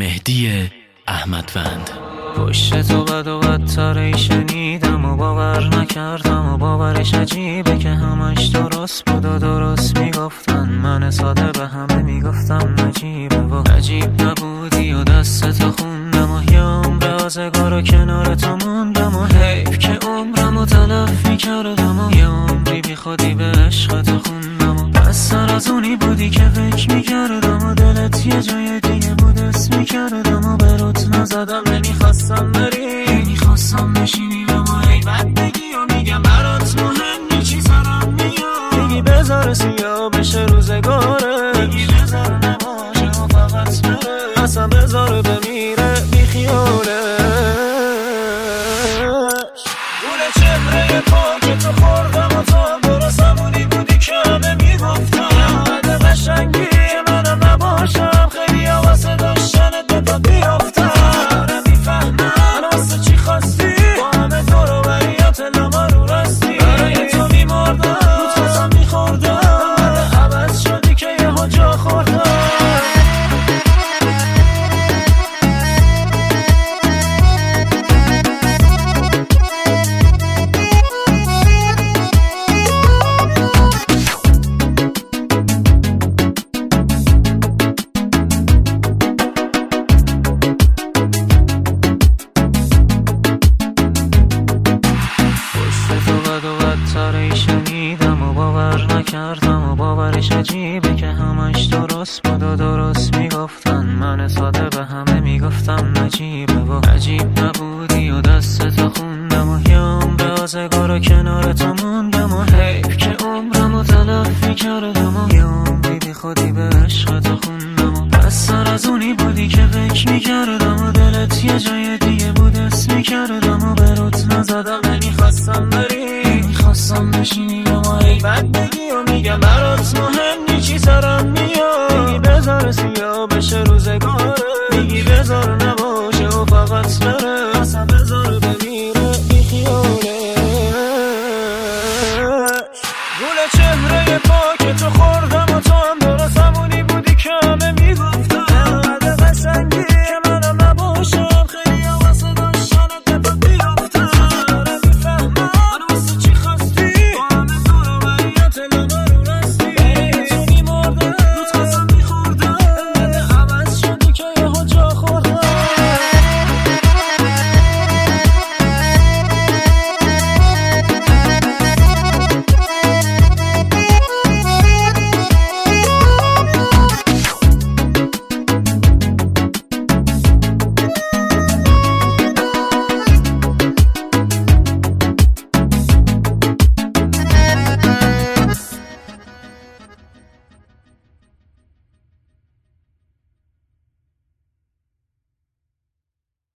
مهدی احمدوند. پشت تو بد و بدتری شنیدم و باور نکردم و باورش عجیبه که همش درست بود و درست میگفتن. من ساده به همه میگفتم نجیبه و عجیب نبودی و دستتو خوندم و یه عمر آزگار و کنار تو موندم و حیف که عمرمو تلف میکردم و یه عمری بی خودی به عشقتو خوندم و بستر از اونی بودی که فکر میکردم و دلت یه جای دیگه بود اسم میکردم و به روت نزدم. نمیخواستم بری، نمیخواستم بشینی و ما ای بد بگی و میگم برات مهم چی سرم میاد. میگی بذار سیاه بشه روزگاره، میگی بذار نباشه و فقط بره، اصلا بذار بمیره بی خیالش. گل چهره پاک تو خوردم و تو درست همونی بودی که همه میگفتم. بده قشنگی منم نباشم، خیلی واسه داشتنت به پا بیافتم. شنیدم و باور نکردم و باورش عجیبه که همش درست بود و درست میگفتن. من ساده به همه میگفتم نجیبه و عجیب نبودی و دستتو خوندم و یه عمر آزگار و کنار تو موندم و حیف که عمرمو تلف میکردم و یه عمری بی خودی به عشقتو خوندم و بستر از اونی بودی که فکر میکردم و دلت یه جای